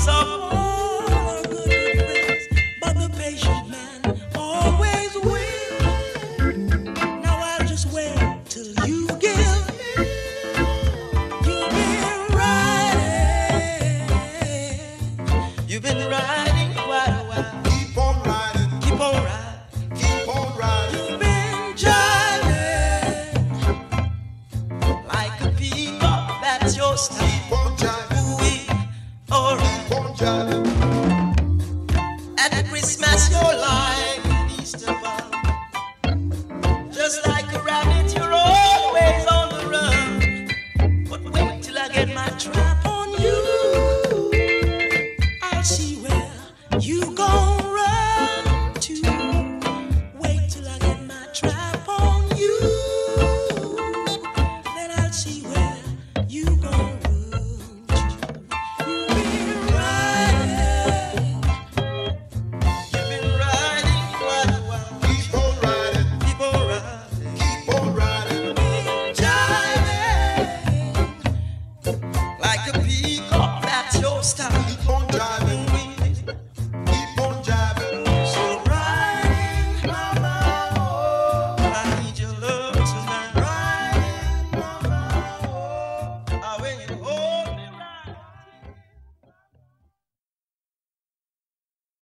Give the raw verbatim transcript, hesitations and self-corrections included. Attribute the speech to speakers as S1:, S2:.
S1: of all our good, good friends, but the patient man always wins. Now I'll just wait till you give me. You've been riding. You've been riding quite a while.
S2: Keep on riding.
S1: Keep on riding.
S2: Keep on riding.
S1: You've been jiving like a peacock. That's your style.
S2: Keep on jiving.
S1: Ooh-wee, alright.
S2: Keep on jiving.
S1: At Christmas you're like an Easter bunny. Just like a rabbit, you're always on the run. But wait till I get my trap on you. I'll see where you gon' run to. Wait till I get my trap on you. Then I'll see where you gon'